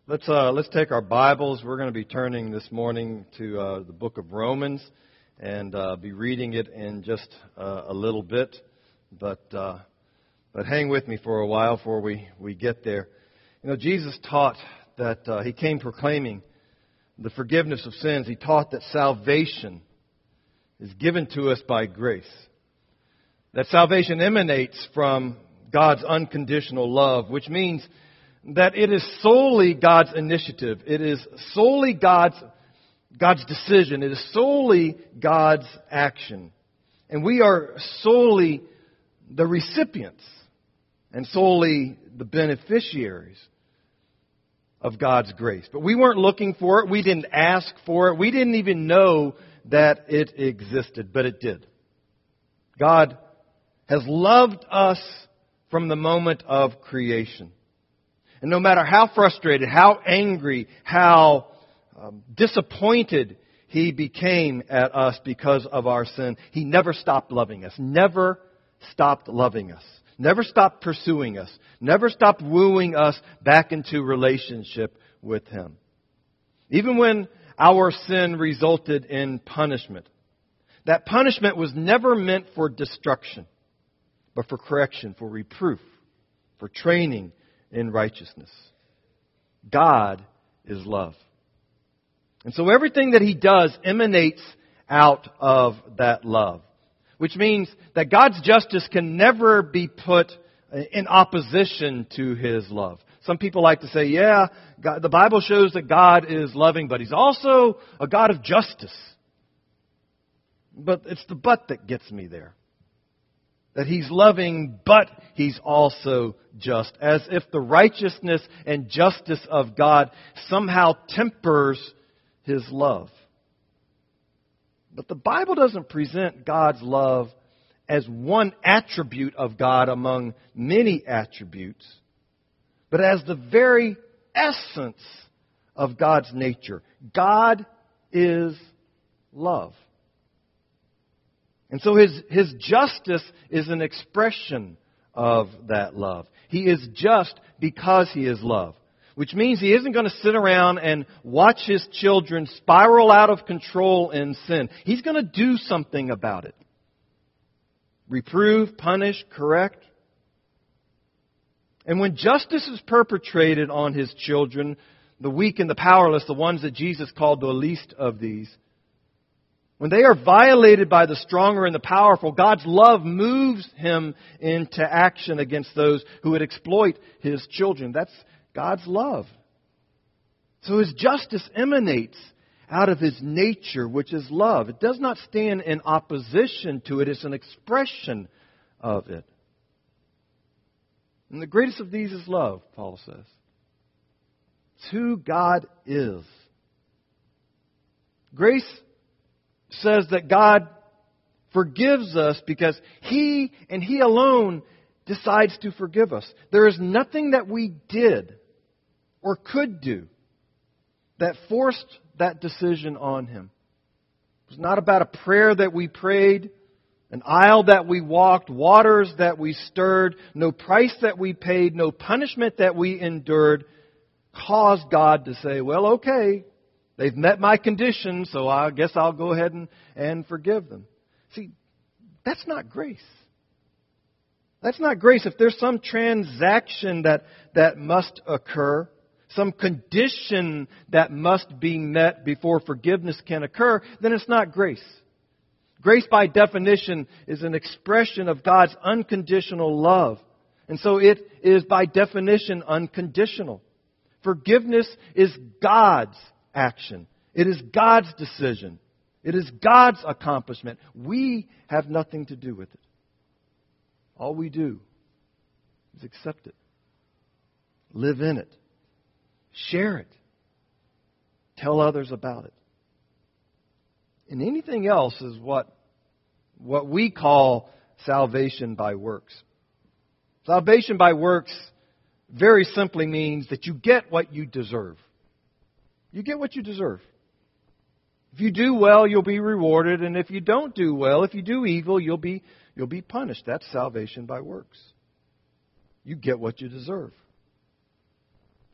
Let's take our Bibles. We're going to be turning this morning to the book of Romans and be reading it in just a little bit. But hang with me for a while before we get there. You know, Jesus taught that He came proclaiming the forgiveness of sins. He taught that salvation is given to us by grace. That salvation emanates from God's unconditional love, which means that it is solely God's initiative. It is solely God's decision. It is solely God's action. And we are solely the recipients and solely the beneficiaries of God's grace. But we weren't looking for it. We didn't ask for it. We didn't even know that it existed, but it did. God has loved us from the moment of creation. And no matter how frustrated, how angry, how disappointed He became at us because of our sin, He never stopped loving us. Never stopped loving us. Never stopped pursuing us. Never stopped wooing us back into relationship with Him. Even when our sin resulted in punishment, that punishment was never meant for destruction, but for correction, for reproof, for training in righteousness. God is love. And so everything that He does emanates out of that love. Which means that God's justice can never be put in opposition to His love. Some people like to say, God, the Bible shows that God is loving, but He's also a God of justice. But it's the but that gets me there. That He's loving, but He's also just. As if the righteousness and justice of God somehow tempers His love. But the Bible doesn't present God's love as one attribute of God among many attributes, but as the very essence of God's nature. God is love. And so His justice is an expression of that love. He is just because He is love. Which means He isn't going to sit around and watch His children spiral out of control in sin. He's going to do something about it. Reprove, punish, correct. And when justice is perpetrated on His children, the weak and the powerless, the ones that Jesus called the least of these, when they are violated by the stronger and the powerful, God's love moves Him into action against those who would exploit His children. That's God's love. So His justice emanates out of His nature, which is love. It does not stand in opposition to it. It's an expression of it. And the greatest of these is love, Paul says. It's who God is. Grace says that God forgives us because He and He alone decides to forgive us. There is nothing that we did or could do that forced that decision on Him. It was not about a prayer that we prayed, an aisle that we walked, waters that we stirred, no price that we paid, no punishment that we endured caused God to say, well, okay, they've met my conditions, so I guess I'll go ahead and forgive them. See, that's not grace. That's not grace. If there's some transaction that must occur, some condition that must be met before forgiveness can occur, then it's not grace. Grace, by definition, is an expression of God's unconditional love. And so it is, by definition, unconditional. Forgiveness is God's action. It is God's decision. It is God's accomplishment. We have nothing to do with it. All we do is accept it, live in it, share it, tell others about it. And anything else is what we call salvation by works. Salvation by works very simply means that you get what you deserve. You get what you deserve. If you do well, you'll be rewarded, and if you don't do well, if you do evil, you'll be punished. That's salvation by works. You get what you deserve.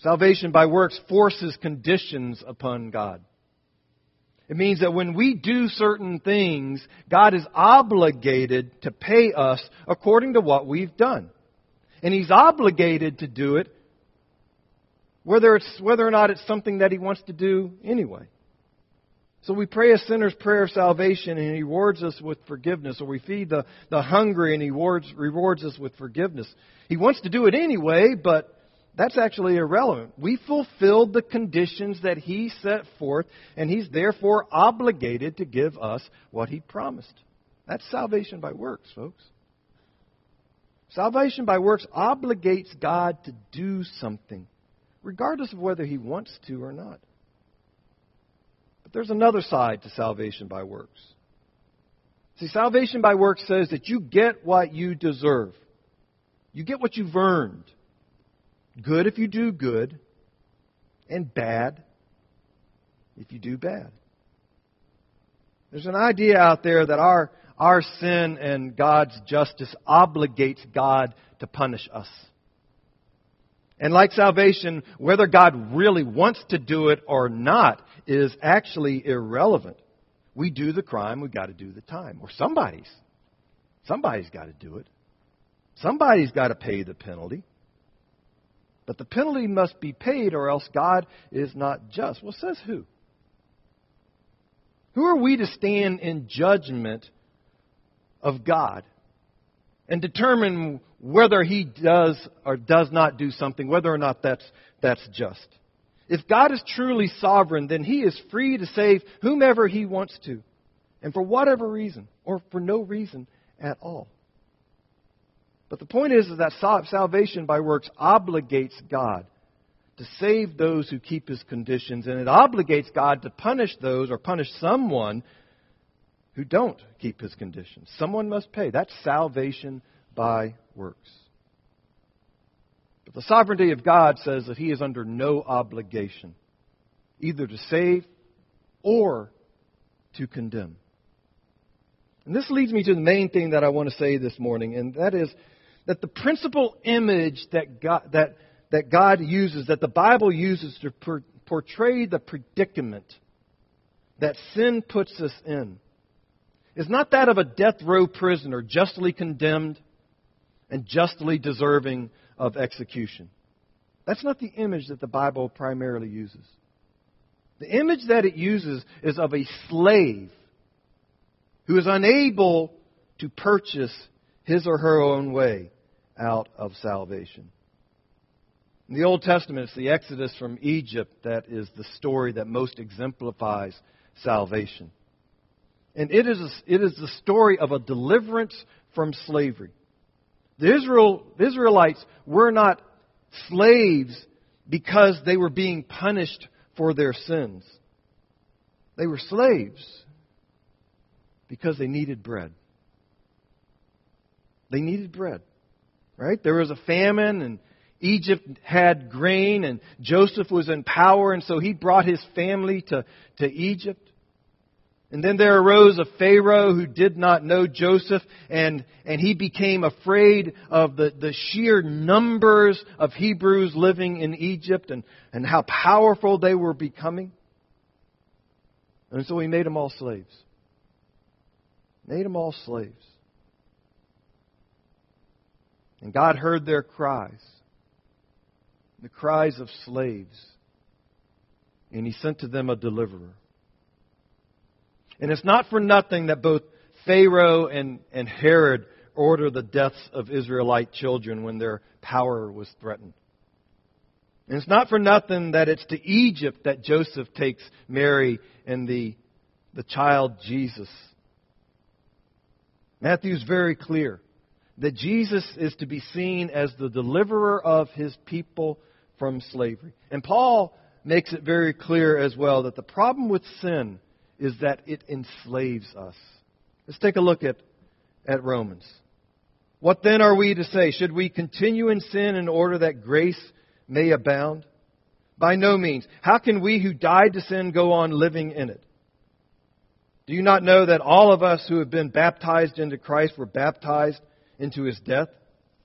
Salvation by works forces conditions upon God. It means that when we do certain things, God is obligated to pay us according to what we've done. And He's obligated to do it whether or not it's something that He wants to do anyway. So we pray a sinner's prayer of salvation and He rewards us with forgiveness. Or we feed the hungry and He rewards us with forgiveness. He wants to do it anyway, but that's actually irrelevant. We fulfilled the conditions that He set forth, and He's therefore obligated to give us what He promised. That's salvation by works, folks. Salvation by works obligates God to do something, regardless of whether He wants to or not. But there's another side to salvation by works. See, salvation by works says that you get what you deserve. You get what you've earned. Good if you do good, and bad if you do bad. There's an idea out there that our sin and God's justice obligates God to punish us. And like salvation, whether God really wants to do it or not is actually irrelevant. We do the crime, we've got to do the time. Or somebody's got to do it. Somebody's got to pay the penalty. But the penalty must be paid or else God is not just. Well, says who? Who are we to stand in judgment of God and determine whether He does or does not do something, whether or not that's just? If God is truly sovereign, then He is free to save whomever He wants to, and for whatever reason, or for no reason at all. But the point is that salvation by works obligates God to save those who keep His conditions, and it obligates God to punish those or punish someone who don't keep His conditions. Someone must pay. That's salvation by works. But the sovereignty of God says that He is under no obligation, either to save or to condemn. And this leads me to the main thing that I want to say this morning, and that is that the principal image that God uses, that the Bible uses to portray the predicament that sin puts us in, is not that of a death row prisoner justly condemned and justly deserving of execution. That's not the image that the Bible primarily uses. The image that it uses is of a slave who is unable to purchase his or her own way out of salvation. In the Old Testament, it's the Exodus from Egypt that is the story that most exemplifies salvation. And it is the story of a deliverance from slavery. The Israelites were not slaves because they were being punished for their sins. They were slaves because they needed bread. They needed bread, right? There was a famine, and Egypt had grain, and Joseph was in power, and so he brought his family to Egypt. And then there arose a Pharaoh who did not know Joseph, and he became afraid of the sheer numbers of Hebrews living in Egypt and how powerful they were becoming. And so he made them all slaves. Made them all slaves. And God heard their cries, the cries of slaves, and He sent to them a deliverer. And it's not for nothing that both Pharaoh and Herod ordered the deaths of Israelite children when their power was threatened. And it's not for nothing that it's to Egypt that Joseph takes Mary and the child Jesus. Matthew's very clear that Jesus is to be seen as the deliverer of His people from slavery. And Paul makes it very clear as well that the problem with sin is that it enslaves us. Let's take a look at Romans. What then are we to say? Should we continue in sin in order that grace may abound? By no means. How can we who died to sin go on living in it? Do you not know that all of us who have been baptized into Christ were baptized into His death?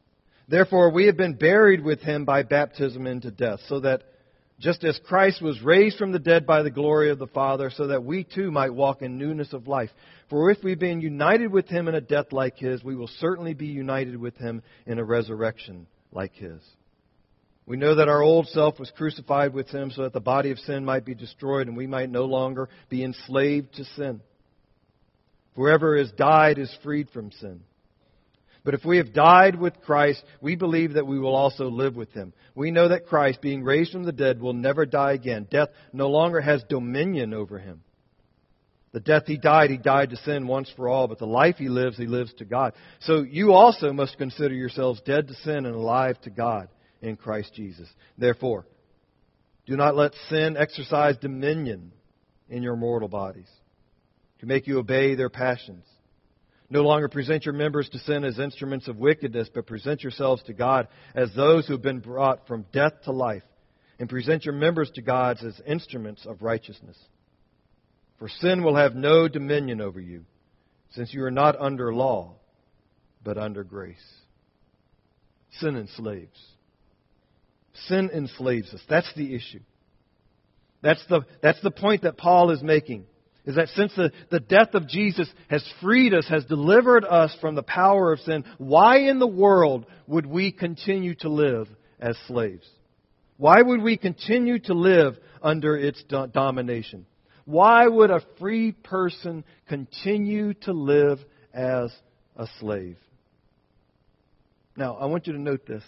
Therefore, we have been buried with Him by baptism into death, so that just as Christ was raised from the dead by the glory of the Father, so that we too might walk in newness of life. For if we've been united with Him in a death like His, we will certainly be united with Him in a resurrection like His. We know that our old self was crucified with Him so that the body of sin might be destroyed and we might no longer be enslaved to sin. Whoever has died is freed from sin. But if we have died with Christ, we believe that we will also live with Him. We know that Christ, being raised from the dead, will never die again. Death no longer has dominion over Him. The death He died to sin once for all, but the life He lives to God. So you also must consider yourselves dead to sin and alive to God in Christ Jesus. Therefore, do not let sin exercise dominion in your mortal bodies, to make you obey their passions. No longer present your members to sin as instruments of wickedness, but present yourselves to God as those who have been brought from death to life, and present your members to God as instruments of righteousness. For sin will have no dominion over you, since you are not under law, but under grace. Sin enslaves. Sin enslaves us. That's the issue. That's the point that Paul is making. Is that since the death of Jesus has freed us, has delivered us from the power of sin, why in the world would we continue to live as slaves? Why would we continue to live under its domination? Why would a free person continue to live as a slave? Now, I want you to note this.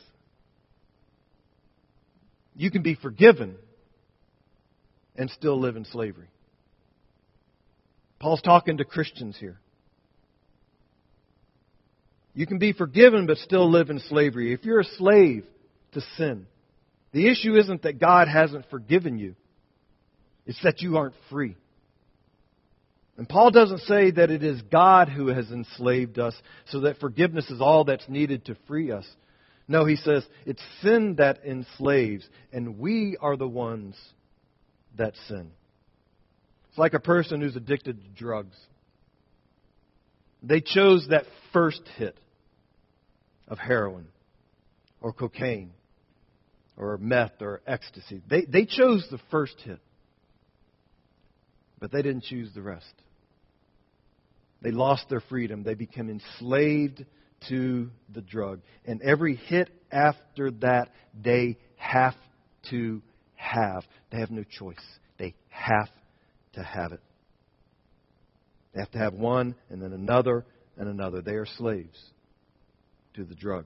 You can be forgiven and still live in slavery. Paul's talking to Christians here. You can be forgiven but still live in slavery. If you're a slave to sin, the issue isn't that God hasn't forgiven you. It's that you aren't free. And Paul doesn't say that it is God who has enslaved us so that forgiveness is all that's needed to free us. No, he says it's sin that enslaves, and we are the ones that sin. It's like a person who's addicted to drugs. They chose that first hit of heroin or cocaine or meth or ecstasy. They chose the first hit, but they didn't choose the rest. They lost their freedom. They became enslaved to the drug. And every hit after that, they have to have. They have no choice. They have to have it. They have to have one and then another and another. They are slaves to the drug.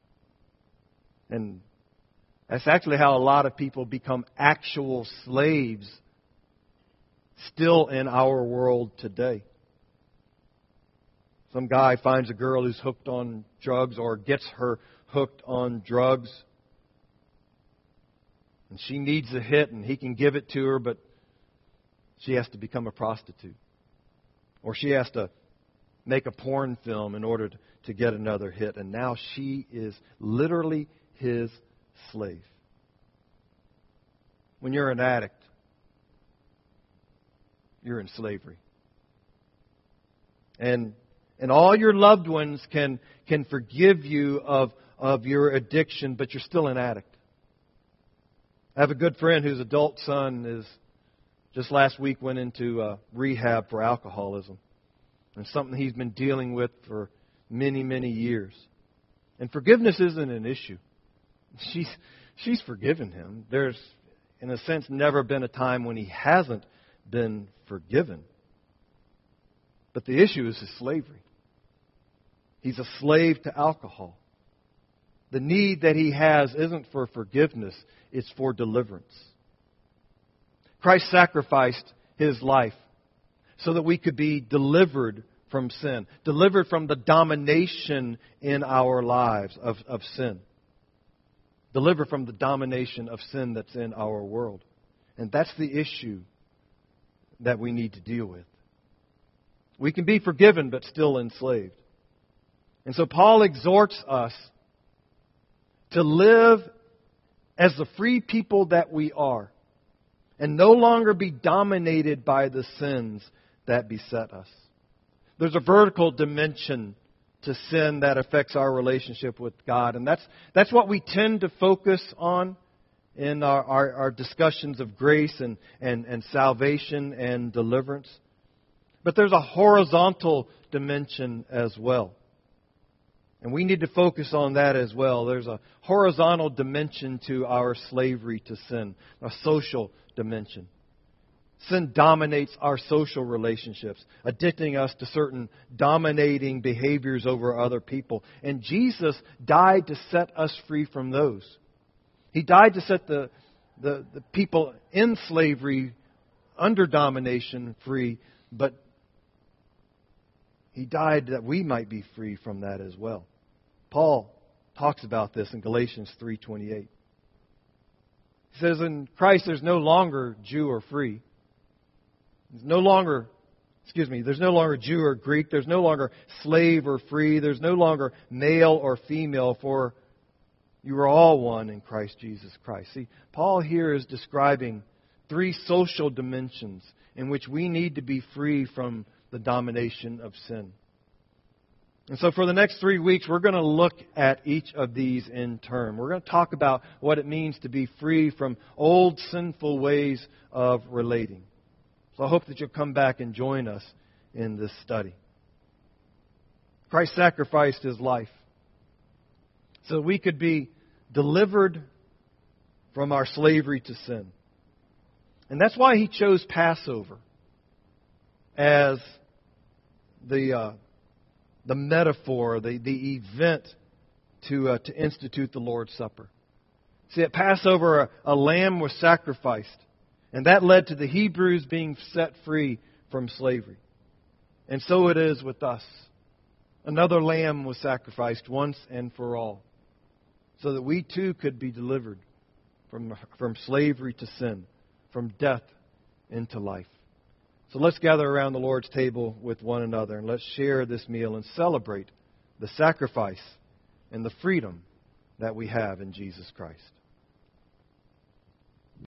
And that's actually how a lot of people become actual slaves still in our world today. Some guy finds a girl who's hooked on drugs or gets her hooked on drugs. And she needs a hit and he can give it to her, but she has to become a prostitute. Or she has to make a porn film in order to get another hit. And now she is literally his slave. When you're an addict, you're in slavery. And all your loved ones can forgive you of your addiction, but you're still an addict. I have a good friend whose adult son is just last week went into rehab for alcoholism. And something he's been dealing with for many, many years. And forgiveness isn't an issue. She's forgiven him. There's, in a sense, never been a time when he hasn't been forgiven. But the issue is his slavery. He's a slave to alcohol. The need that he has isn't for forgiveness, it's for deliverance. Christ sacrificed His life so that we could be delivered from sin, delivered from the domination in our lives of sin, delivered from the domination of sin that's in our world. And that's the issue that we need to deal with. We can be forgiven but still enslaved. And so Paul exhorts us to live as the free people that we are and no longer be dominated by the sins that beset us. There's a vertical dimension to sin that affects our relationship with God. And that's what we tend to focus on in our discussions of grace and salvation and deliverance. But there's a horizontal dimension as well. And we need to focus on that as well. There's a horizontal dimension to our slavery to sin, a social dimension. Sin dominates our social relationships, addicting us to certain dominating behaviors over other people. And Jesus died to set us free from those. He died to set the people in slavery under domination free, but He died that we might be free from that as well. Paul talks about this in Galatians 3:28. He says, in Christ there's no longer Jew or free. There's no longer Jew or Greek. There's no longer slave or free. There's no longer male or female, for you are all one in Christ Jesus Christ. See, Paul here is describing three social dimensions in which we need to be free from the domination of sin. And so for the next 3 weeks, we're going to look at each of these in turn. We're going to talk about what it means to be free from old sinful ways of relating. So I hope that you'll come back and join us in this study. Christ sacrificed His life so we could be delivered from our slavery to sin. And that's why He chose Passover as the metaphor, the event to institute the Lord's Supper. See, at Passover, a lamb was sacrificed, and that led to the Hebrews being set free from slavery. And so it is with us. Another lamb was sacrificed once and for all, so that we too could be delivered from slavery to sin, from death into life. So let's gather around the Lord's table with one another and let's share this meal and celebrate the sacrifice and the freedom that we have in Jesus Christ.